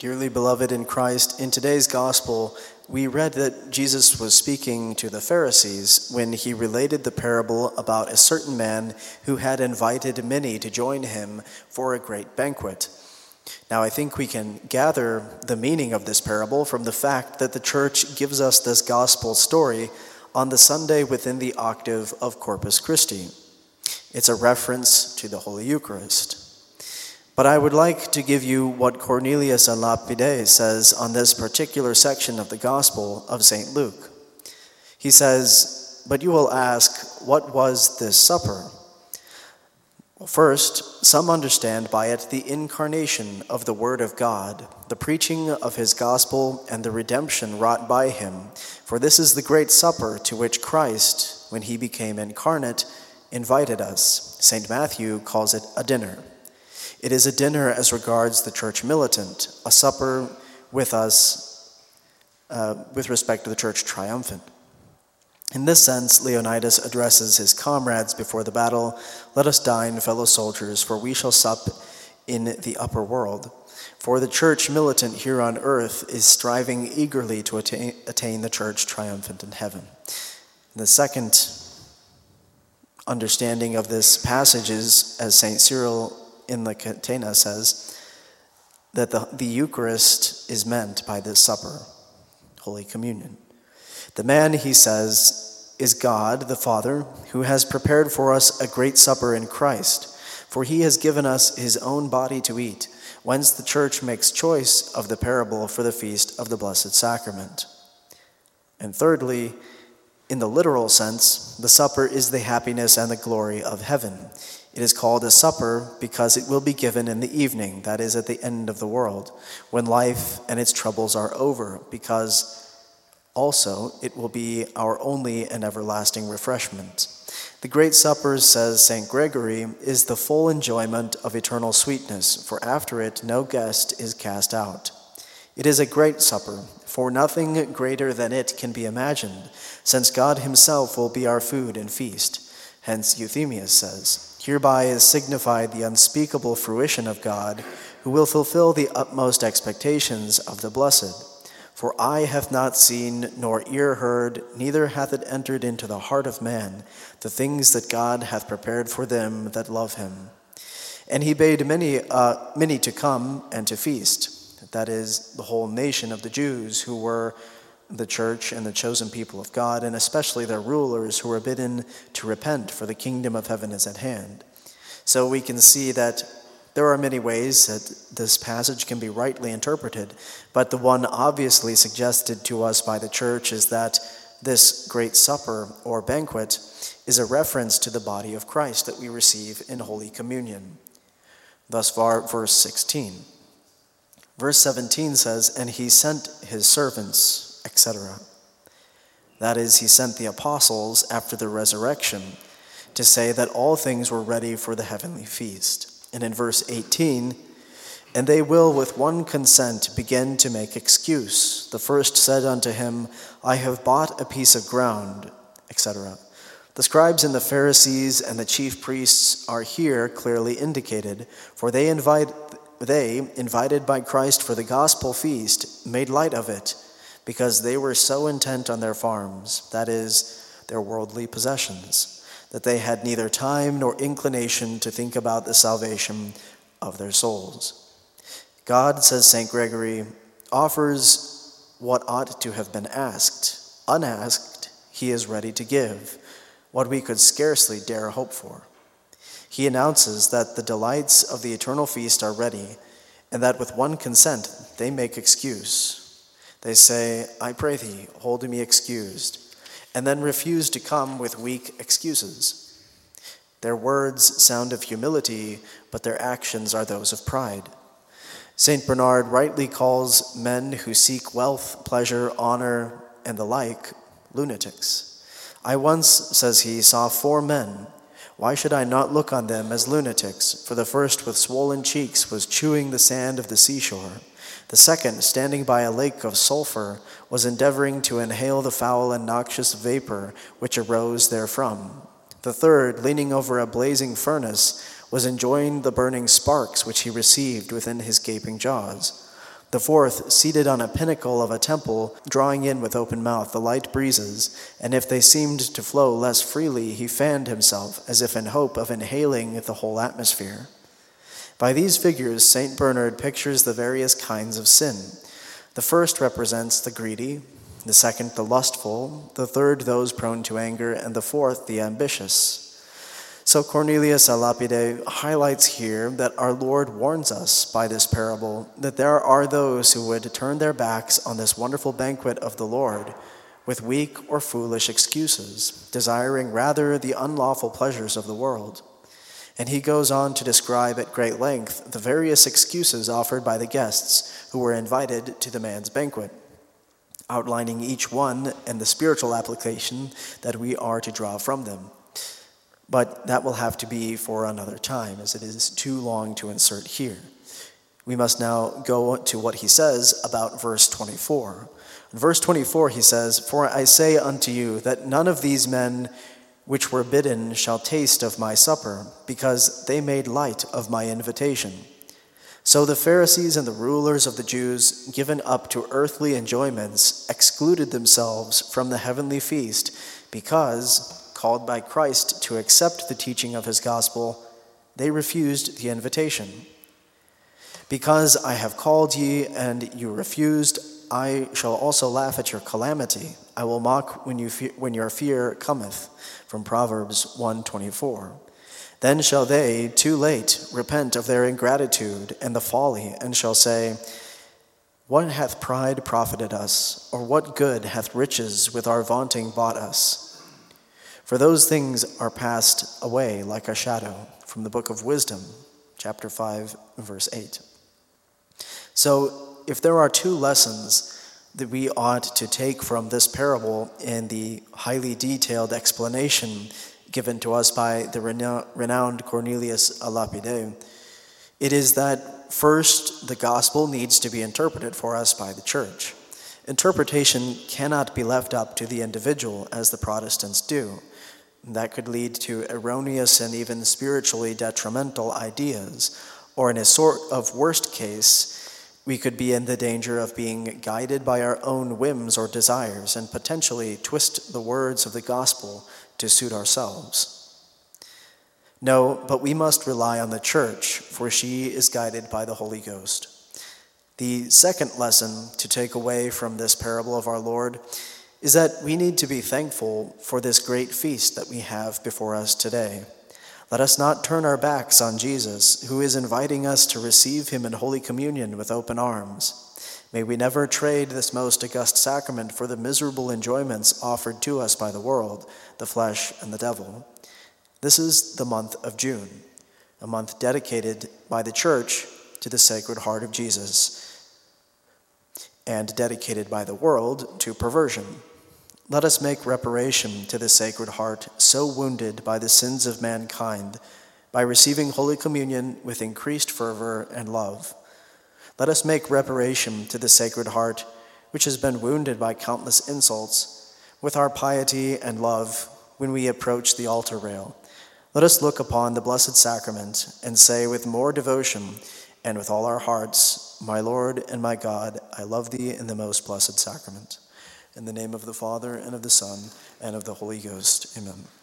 Dearly beloved in Christ, in today's gospel, we read that Jesus was speaking to the Pharisees when he related the parable about a certain man who had invited many to join him for a great banquet. Now, I think we can gather the meaning of this parable from the fact that the church gives us this gospel story on the Sunday within the octave of Corpus Christi. It's a reference to the Holy Eucharist. But I would like to give you what Cornelius a Lapide says on this particular section of the Gospel of St. Luke. He says, "But you will ask, what was this supper?" Well, first, some understand by it the incarnation of the Word of God, the preaching of his gospel, and the redemption wrought by him. For this is the great supper to which Christ, when he became incarnate, invited us. St. Matthew calls it a dinner. It is a dinner as regards the church militant, a supper with us with respect to the church triumphant. In this sense, Leonidas addresses his comrades before the battle, "Let us dine, fellow soldiers, for we shall sup in the upper world." For the church militant here on earth is striving eagerly to attain the church triumphant in heaven. The second understanding of this passage is, as St. Cyril in the Catena says, that the Eucharist is meant by this supper, Holy Communion. The man, he says, is God, the Father, who has prepared for us a great supper in Christ, for he has given us his own body to eat, whence the church makes choice of the parable for the feast of the Blessed Sacrament. And thirdly, in the literal sense, the supper is the happiness and the glory of heaven. It is called a supper because it will be given in the evening, that is, at the end of the world, when life and its troubles are over, because also it will be our only and everlasting refreshment. The great supper, says St. Gregory, is the full enjoyment of eternal sweetness, for after it no guest is cast out. It is a great supper, for nothing greater than it can be imagined, since God himself will be our food and feast. Hence Euthemius says, "Hereby is signified the unspeakable fruition of God, who will fulfill the utmost expectations of the blessed. For eye hath not seen, nor ear heard, neither hath it entered into the heart of man, the things that God hath prepared for them that love him." And he bade many to come and to feast. That is, the whole nation of the Jews, who were the church and the chosen people of God, and especially their rulers, who were bidden to repent, for the kingdom of heaven is at hand. So we can see that there are many ways that this passage can be rightly interpreted, but the one obviously suggested to us by the church is that this great supper or banquet is a reference to the body of Christ that we receive in Holy Communion. Thus far, verse 16. Verse 17 says, "And he sent his servants," etc. That is, he sent the apostles after the resurrection to say that all things were ready for the heavenly feast. And in verse 18, "And they will with one consent begin to make excuse. The first said unto him, I have bought a piece of ground," etc. The scribes and the Pharisees and the chief priests are here clearly indicated, for they, invited by Christ for the gospel feast, made light of it, because they were so intent on their farms, that is, their worldly possessions, that they had neither time nor inclination to think about the salvation of their souls. God, says St. Gregory, offers what ought to have been asked. Unasked, he is ready to give what we could scarcely dare hope for. He announces that the delights of the eternal feast are ready, and that with one consent they make excuse. They say, "I pray thee, hold me excused," and then refuse to come with weak excuses. Their words sound of humility, but their actions are those of pride. St. Bernard rightly calls men who seek wealth, pleasure, honor, and the like, lunatics. "I once," says he, "saw 4 men. Why should I not look on them as lunatics? For the first, with swollen cheeks, was chewing the sand of the seashore. The second, standing by a lake of sulfur, was endeavoring to inhale the foul and noxious vapor which arose therefrom. The third, leaning over a blazing furnace, was enjoying the burning sparks which he received within his gaping jaws. The fourth, seated on a pinnacle of a temple, drawing in with open mouth the light breezes, and if they seemed to flow less freely, he fanned himself, as if in hope of inhaling the whole atmosphere. By these figures, St. Bernard pictures the various kinds of sin. The first represents the greedy, the second the lustful, the third those prone to anger, and the fourth the ambitious. So Cornelius a Lapide highlights here that our Lord warns us by this parable that there are those who would turn their backs on this wonderful banquet of the Lord with weak or foolish excuses, desiring rather the unlawful pleasures of the world. And he goes on to describe at great length the various excuses offered by the guests who were invited to the man's banquet, outlining each one and the spiritual application that we are to draw from them. But that will have to be for another time, as it is too long to insert here. We must now go to what he says about verse 24. In verse 24 he says, "For I say unto you that none of these men which were bidden shall taste of my supper, because they made light of my invitation." So the Pharisees and the rulers of the Jews, given up to earthly enjoyments, excluded themselves from the heavenly feast because, called by Christ to accept the teaching of his gospel, they refused the invitation. "Because I have called ye, and you refused, I shall also laugh at your calamity. I will mock when your fear cometh," from Proverbs 1:24. "Then shall they, too late, repent of their ingratitude and the folly, and shall say, What hath pride profited us, or what good hath riches with our vaunting bought us? For those things are passed away like a shadow," from the book of Wisdom, chapter 5, verse 8. So, if there are two lessons that we ought to take from this parable in the highly detailed explanation given to us by the renowned Cornelius a Lapide, it is that first, the gospel needs to be interpreted for us by the church. Interpretation cannot be left up to the individual as the Protestants do. That could lead to erroneous and even spiritually detrimental ideas, or in a sort of worst case, we could be in the danger of being guided by our own whims or desires and potentially twist the words of the gospel to suit ourselves. No, but we must rely on the church, for she is guided by the Holy Ghost. The second lesson to take away from this parable of our Lord is that we need to be thankful for this great feast that we have before us today. Let us not turn our backs on Jesus, who is inviting us to receive him in Holy Communion with open arms. May we never trade this most august sacrament for the miserable enjoyments offered to us by the world, the flesh, and the devil. This is the month of June, a month dedicated by the Church to the Sacred Heart of Jesus, and dedicated by the world to perversion. Let us make reparation to the Sacred Heart, so wounded by the sins of mankind, by receiving Holy Communion with increased fervor and love. Let us make reparation to the Sacred Heart, which has been wounded by countless insults, with our piety and love when we approach the altar rail. Let us look upon the Blessed Sacrament and say with more devotion and with all our hearts, "My Lord and my God, I love thee in the most blessed sacrament." In the name of the Father, and of the Son, and of the Holy Ghost. Amen.